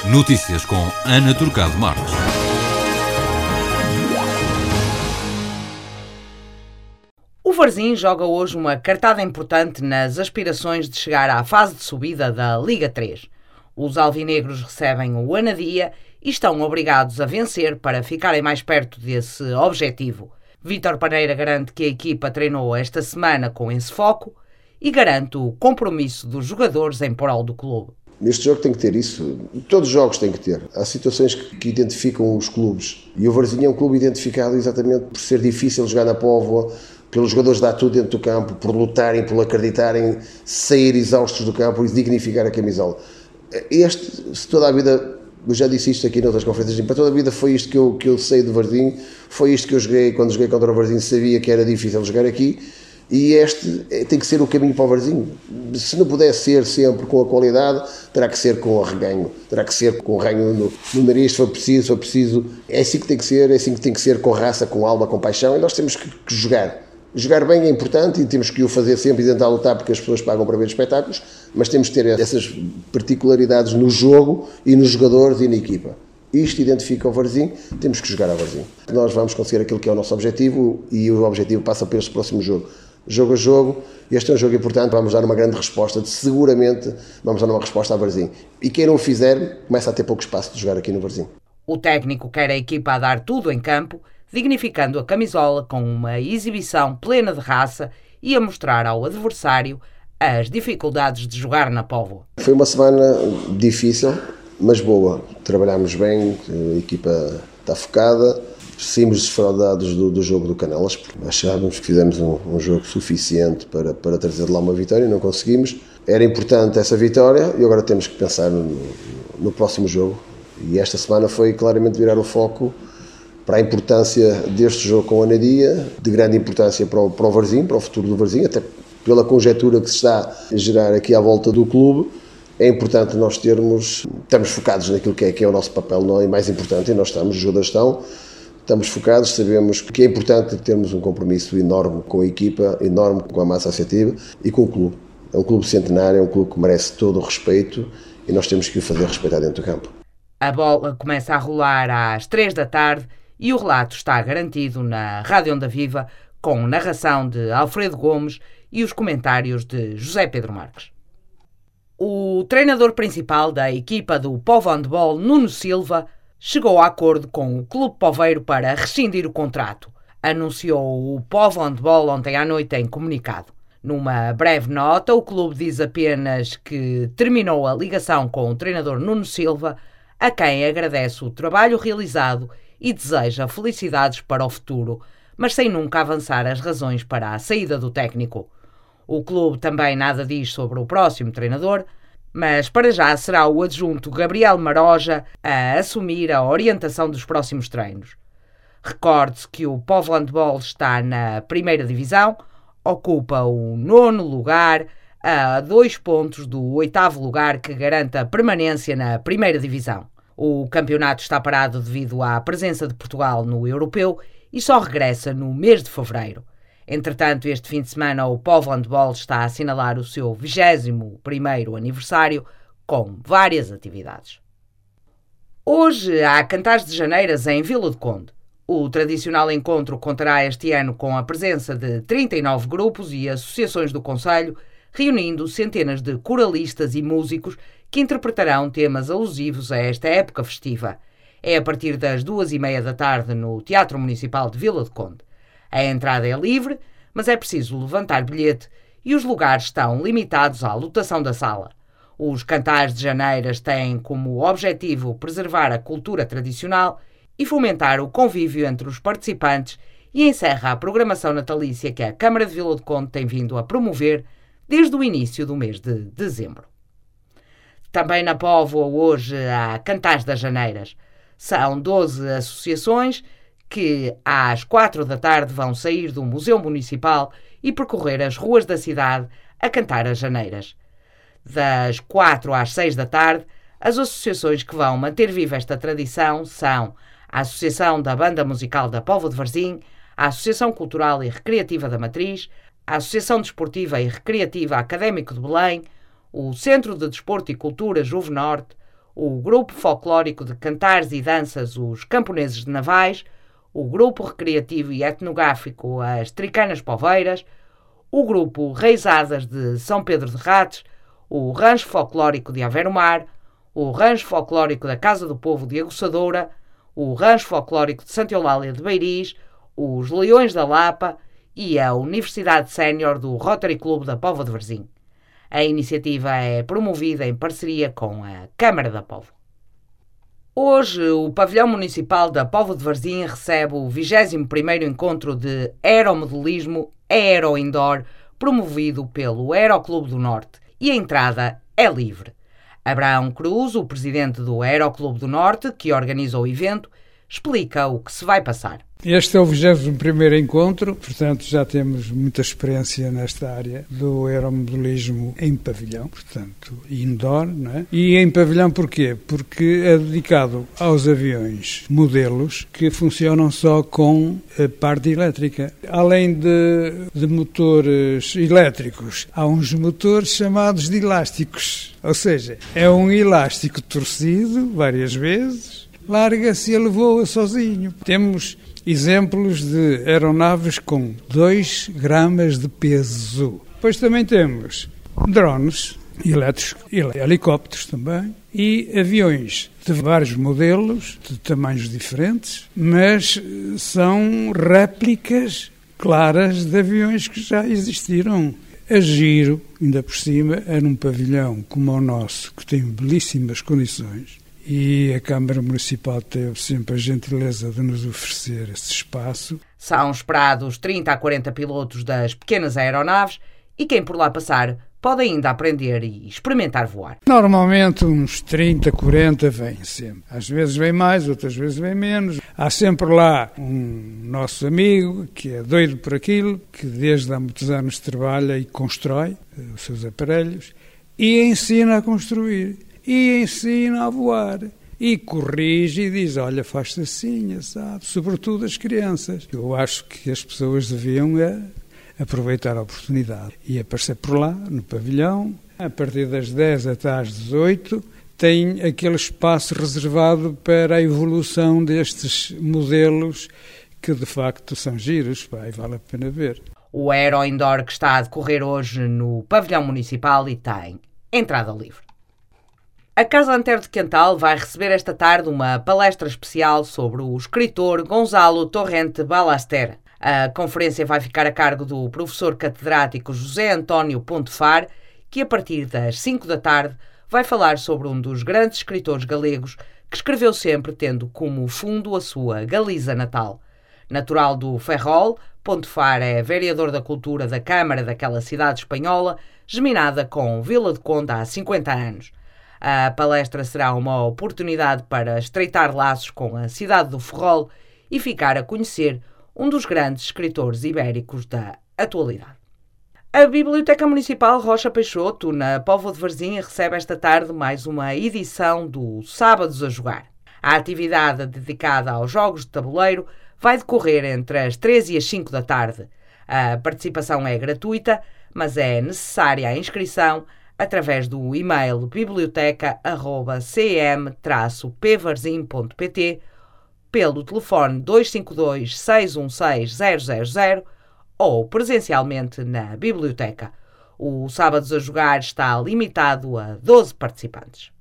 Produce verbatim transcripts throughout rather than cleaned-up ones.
Notícias com Ana Turcado Marques. O Varzim joga hoje uma cartada importante nas aspirações de chegar à fase de subida da Liga três. Os alvinegros recebem o Anadia e estão obrigados a vencer para ficarem mais perto desse objetivo. Vítor Paneira garante que a equipa treinou esta semana com esse foco e garante o compromisso dos jogadores em prol do clube. Este jogo tem que ter isso, todos os jogos têm que ter. Há situações que, que identificam os clubes e o Varzim é um clube identificado exatamente por ser difícil jogar na Póvoa, pelos jogadores dar tudo dentro do campo, por lutarem, por acreditarem, sair exaustos do campo e dignificar a camisola. Este, se toda a vida, eu já disse isto aqui noutras conferências, para toda a vida foi isto que eu, que eu sei do Varzim, foi isto que eu joguei, quando joguei contra o Varzim sabia que era difícil jogar aqui. E este tem que ser o caminho para o Varzim. Se não puder ser sempre com a qualidade, terá que ser com o arreganho, terá que ser com o arreganho no, no nariz, se for preciso, se for preciso. É assim que tem que ser, é assim que tem que ser, com raça, com alma, com paixão, e nós temos que, que jogar. Jogar bem é importante e temos que o fazer sempre e tentar lutar porque as pessoas pagam para ver espetáculos, mas temos que ter essas particularidades no jogo e nos jogadores e na equipa. Isto identifica o Varzim, temos que jogar ao Varzim. Nós vamos conseguir aquilo que é o nosso objetivo e o objetivo passa por este próximo jogo. Jogo a jogo, este é um jogo importante, vamos dar uma grande resposta, seguramente vamos dar uma resposta ao Varzim. E quem não o fizer, começa a ter pouco espaço de jogar aqui no Varzim. O técnico quer a equipa a dar tudo em campo, dignificando a camisola com uma exibição plena de raça e a mostrar ao adversário as dificuldades de jogar na Póvoa. Foi uma semana difícil, mas boa. Trabalhámos bem, a equipa está focada. Saímos desfraudados do, do jogo do Canelas, porque achávamos que fizemos um, um jogo suficiente para, para trazer de lá uma vitória e não conseguimos. Era importante essa vitória e agora temos que pensar no, no próximo jogo. E esta semana foi claramente virar o foco para a importância deste jogo com o Anadia, de grande importância para o, para o Varzim, para o futuro do Varzim, até pela conjectura que se está a gerar aqui à volta do clube. É importante nós termos, estamos focados naquilo que é, que é o nosso papel, não é mais importante, e nós estamos, os jogadores estão. Estamos focados, sabemos que é importante termos um compromisso enorme com a equipa, enorme com a massa associativa e com o clube. É um clube centenário, é um clube que merece todo o respeito e nós temos que o fazer respeitar dentro do campo. A bola começa a rolar às três da tarde e o relato está garantido na Rádio Onda Viva, com narração de Alfredo Gomes e os comentários de José Pedro Marques. O treinador principal da equipa do Povo Handball, Nuno Silva, chegou a acordo com o Clube Poveiro para rescindir o contrato, anunciou o Povo Handball ontem à noite em comunicado. Numa breve nota, o clube diz apenas que terminou a ligação com o treinador Nuno Silva, a quem agradece o trabalho realizado e deseja felicidades para o futuro, mas sem nunca avançar as razões para a saída do técnico. O clube também nada diz sobre o próximo treinador, mas para já será o adjunto Gabriel Maroja a assumir a orientação dos próximos treinos. Recorde-se que o Povo Handball está na primeira divisão, ocupa o nono lugar, a dois pontos do oitavo lugar que garante a permanência na primeira divisão. O campeonato está parado devido à presença de Portugal no Europeu e só regressa no mês de fevereiro. Entretanto, este fim de semana o Povo Handball está a assinalar o seu vigésimo primeiro aniversário com várias atividades. Hoje há Cantares de Janeiras em Vila do Conde. O tradicional encontro contará este ano com a presença de trinta e nove grupos e associações do concelho, reunindo centenas de coralistas e músicos que interpretarão temas alusivos a esta época festiva. É a partir das duas e meia da tarde no Teatro Municipal de Vila do Conde. A entrada é livre, mas é preciso levantar bilhete e os lugares estão limitados à lotação da sala. Os Cantares de Janeiras têm como objetivo preservar a cultura tradicional e fomentar o convívio entre os participantes e encerra a programação natalícia que a Câmara de Vila do Conde tem vindo a promover desde o início do mês de dezembro. Também na Póvoa hoje há Cantares das Janeiras. São doze associações que às quatro da tarde vão sair do Museu Municipal e percorrer as ruas da cidade a cantar as janeiras. Das quatro às seis da tarde, as associações que vão manter viva esta tradição são a Associação da Banda Musical da Póvoa de Varzim, a Associação Cultural e Recreativa da Matriz, a Associação Desportiva e Recreativa Académico de Belém, o Centro de Desporto e Cultura Juvenorte, o Grupo Folclórico de Cantares e Danças Os Camponeses de Navais, o Grupo Recreativo e Etnográfico As Tricanas Poveiras, o Grupo Reisadas de São Pedro de Rates, o Rancho Folclórico de Aveiro Mar, o Rancho Folclórico da Casa do Povo de Aguçadoura, o Rancho Folclórico de Santa Eulália de Beiris, os Leões da Lapa e a Universidade Sénior do Rotary Clube da Póvoa de Varzim. A iniciativa é promovida em parceria com a Câmara da Póvoa. Hoje, o Pavilhão Municipal da Póvoa de Varzim recebe o vigésimo primeiro Encontro de Aeromodelismo Aero Indoor, promovido pelo Aeroclube do Norte, e a entrada é livre. Abraão Cruz, o presidente do Aeroclube do Norte, que organiza o evento, explica o que se vai passar. Este é o vigésimo primeiro encontro, portanto já temos muita experiência nesta área do aeromodelismo em pavilhão, portanto indoor, não é? E em pavilhão porquê? Porque é dedicado aos aviões modelos que funcionam só com a parte elétrica. Além de, de motores elétricos, há uns motores chamados de elásticos, ou seja, é um elástico torcido várias vezes, larga-se e ele voa sozinho. Temos exemplos de aeronaves com dois gramas de peso. Depois também temos drones elétricos, helicópteros também, e aviões de vários modelos, de tamanhos diferentes, mas são réplicas claras de aviões que já existiram. A giro, ainda por cima, é num pavilhão como o nosso, que tem belíssimas condições, e a Câmara Municipal teve sempre a gentileza de nos oferecer esse espaço. São esperados trinta a quarenta pilotos das pequenas aeronaves e quem por lá passar pode ainda aprender e experimentar voar. Normalmente uns trinta, quarenta vêm sempre. Às vezes vem mais, outras vezes vem menos. Há sempre lá um nosso amigo que é doido por aquilo, que desde há muitos anos trabalha e constrói os seus aparelhos e ensina a construir. E ensina a voar, e corrige e diz, olha, faz-se assim, sabe? Sobretudo as crianças. Eu acho que as pessoas deviam é, aproveitar a oportunidade e aparecer por lá, no pavilhão, a partir das dez até às dezoito, tem aquele espaço reservado para a evolução destes modelos que, de facto, são giros, pá, e vale a pena ver. O Aero Indoor que está a decorrer hoje no Pavilhão Municipal e tem entrada livre. A Casa Antero de Quental vai receber esta tarde uma palestra especial sobre o escritor Gonzalo Torrente Ballester. A conferência vai ficar a cargo do professor catedrático José António Pontefar, que a partir das cinco da tarde vai falar sobre um dos grandes escritores galegos que escreveu sempre tendo como fundo a sua Galiza natal. Natural do Ferrol, Pontefar é vereador da cultura da Câmara daquela cidade espanhola, geminada com Vila de Conde há cinquenta anos. A palestra será uma oportunidade para estreitar laços com a cidade do Ferrol e ficar a conhecer um dos grandes escritores ibéricos da atualidade. A Biblioteca Municipal Rocha Peixoto, na Póvoa de Varzim, recebe esta tarde mais uma edição do Sábados a Jogar. A atividade dedicada aos jogos de tabuleiro vai decorrer entre as três e as cinco da tarde. A participação é gratuita, mas é necessária a inscrição através do e-mail biblioteca arroba c m traço p varzim ponto p t, pelo telefone dois cinco dois, seis um seis, zero zero zero ou presencialmente na biblioteca. O Sábados a Jogar está limitado a doze participantes.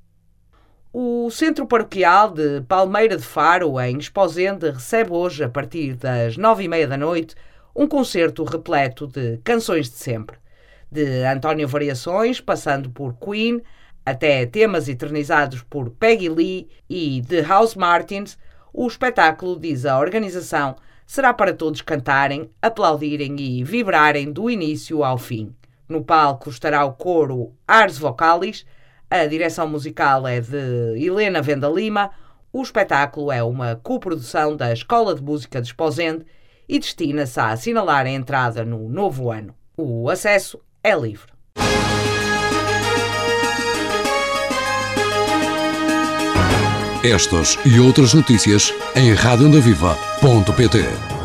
O Centro Paroquial de Palmeira de Faro, em Esposende, recebe hoje, a partir das nove e meia da noite, um concerto repleto de canções de sempre. De António Variações, passando por Queen, até temas eternizados por Peggy Lee e The House Martins, o espetáculo, diz a organização, será para todos cantarem, aplaudirem e vibrarem do início ao fim. No palco estará o coro Ars Vocalis, a direção musical é de Helena Venda Lima, o espetáculo é uma coprodução da Escola de Música de Esposende e destina-se a assinalar a entrada no novo ano. O acesso é livre. Estas e outras notícias em rádio onda viva ponto pt.